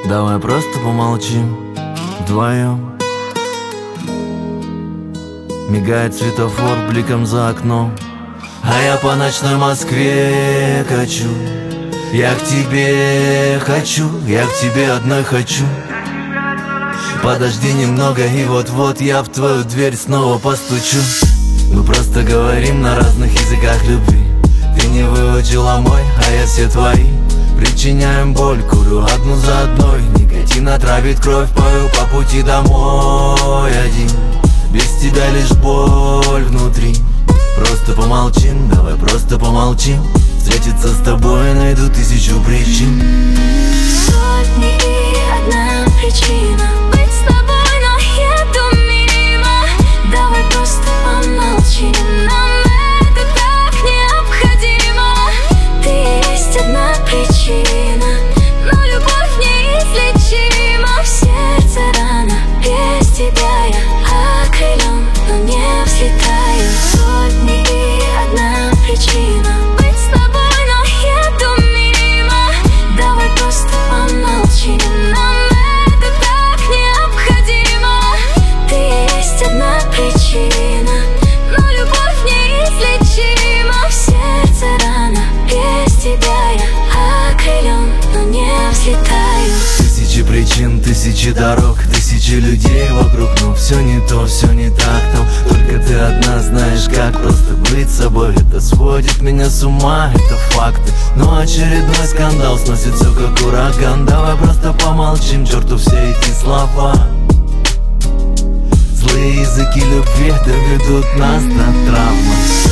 Давай просто помолчим вдвоем. Мигает светофор бликом за окном, а я по ночной Москве качу. Я к тебе хочу, я к тебе одной хочу. Подожди немного, и вот-вот я в твою дверь снова постучу. Мы просто говорим на разных языках любви. Ты не выучила мой, а я все твои. Причиняем боль, курю одну за одной. Никотин отравит кровь, пою по пути домой один. Без тебя лишь боль внутри. Просто помолчим, давай просто помолчим. Встретиться с тобой найду тысячу причин. Сотни и одна причина быть с тобой, но еду мимо. Давай просто помолчим, нам это так необходимо. Ты есть одна причина, но любовь неизлечима. В сердце рана, без тебя я окрылен, но не взлетаю. Сотни и одна причина быть с тобой, но еду мимо. Давай просто помолчим, нам это так необходимо. Ты есть одна причина, но любовь неизлечима. В сердце рана, без тебя я окрылен, но не взлетаю. Тысячи причин, тысячи дорог, тысячи людей вокруг, но все не то, все не так там. Только ты одна знаешь, как просто быть собой. Это сводит меня с ума, это факты. Но очередной скандал сносит все как ураган. Давай просто помолчим, черту все эти слова. Злые языки любви доведут нас до травмы.